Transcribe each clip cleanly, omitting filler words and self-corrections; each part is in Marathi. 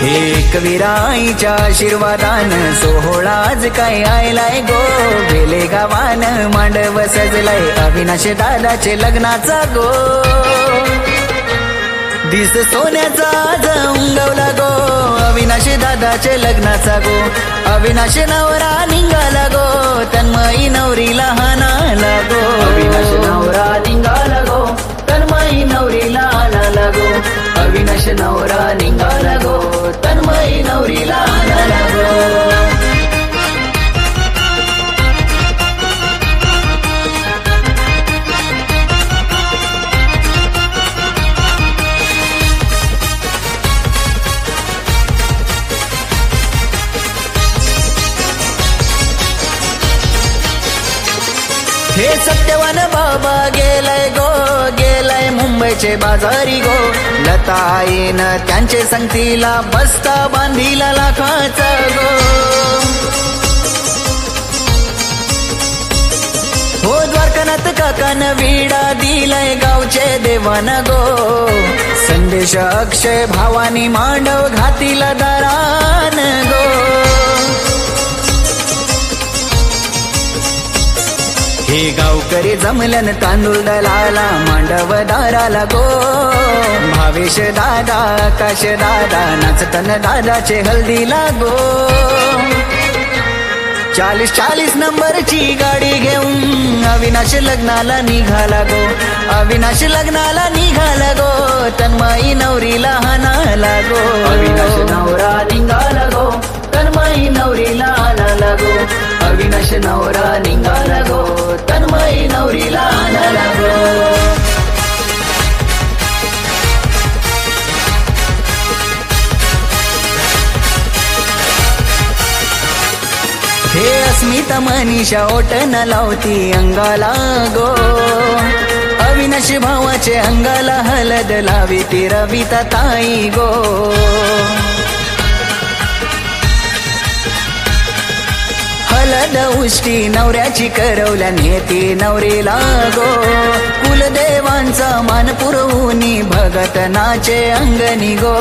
एकविराईच्या आशीर्वादान सोहळाच काय आयलाय गो. बेले गावान मांडव सजलाय अविनाश दादाचे लग्नाचा गो. दिस सोन्याचा आज उंगवला गो. अविनाश दादाचे लग्नाचा गो. अविनाश नवरा निघाला गो. तन्मयी नवरीला हाणाला गो. अविनाश नवरा निघाला गो. तन्मयी नवरीला हाणाला गो. अविनाश नवरा निघाला गो. तन्मयी नवरीला हाणाला गो. हे सत्यवान बाबा गेलाय गो. गेलाय मुंबईचे बाजारी गो. लता आईनं त्यांचे संगतीला बस्ता बांधिला लाखाचा गो. हो द्वारकानाथ काकानं विडा दिलाय गावचे देवान गो. संदेश अक्षय भावानी मांडव घातीला दारान गो. हे गावकरी जमलन तांदूळ दलाला मांडव दाराला गो. भावेश दादा आकाश दादा नाचतन दादाचे हल्दीला गो. 40 नंबरची गाडी घेऊन अविनाश लग्नाला निघाला गो. अविनाश लग्नाला निघाला गो. तन्मयी नवरीला हाणाला गो. अविनाश नवरा निघाला गो. तन्मयी नवरीला हाणाला गो. अविनाश नवरा निघाला गो. तन्मयी नवरीला हाणाला गो. हे अस्मिता मनीषा ओट न लावती अंगाला गो. अविनाश भावाचे अंगाला हलद लावी ती रविता ताई गो. हलद उष्टी नवऱ्याची करवल्या नेती नवरीला गो. कुलदेवांचा मान पुरवूनी भगत नाचे अंगणी गो.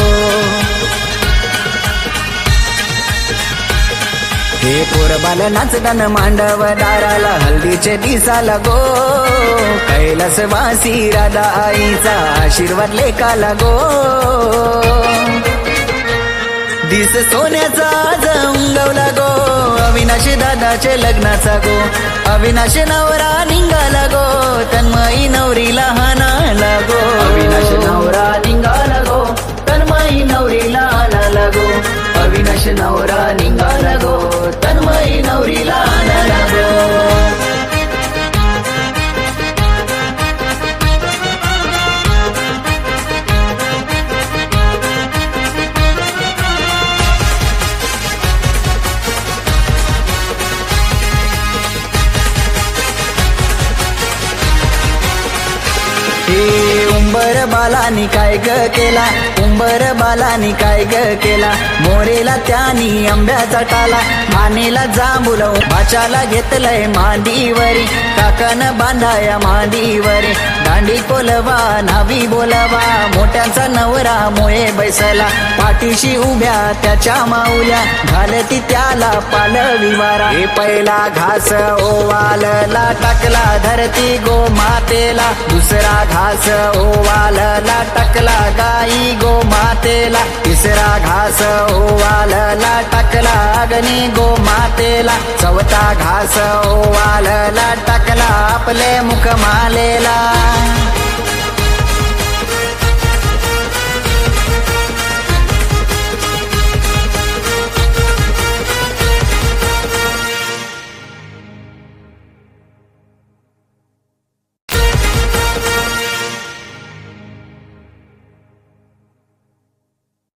हे पोरबाल नाचतान मांडव दाराला हल्दीचे दिसाला गो. कैलास वासी राधा आईचा आशीर्वाद लेकाला गो. दिस सोन्याचा आज उंगवला गो. अविनाश दादाचे लग्नाचा गो. अविनाश नवरा निघाला गो. तन्मयी नवरीला हाणाला गो. अविनाश नवरा निघाला गो. तन्मयी नवरीला हाणाला गो. अविनाश नवरा निघाला गो. तन्मयी नवरीला हाणाला गो. उंबर बालानी काय ग केला. उंबर बालानी काय ग केला. मोरेला त्यानी आंब्याचा टाला. मानेला जांभूल भाच्याला घेतलंय मांडीवरी. काकन बांधाया मांडीवरी. दांडी कोलवा नावी बोलवा. मोठ्यांचा नवरा मोये बैसला. पाठीशी उभ्या त्याच्या माऊल्या. घालती त्याला पालवी वारा. हे पहिला घास ओवालला टाकला धरती गो मातेला. दुसरा घास ओवालला टाकला गाई गो मातेला. तिसरा घास ओवालला टाकला अग्नी गो मातेला. चौथा घास ओवालला टाकला आपले मुख मालेला.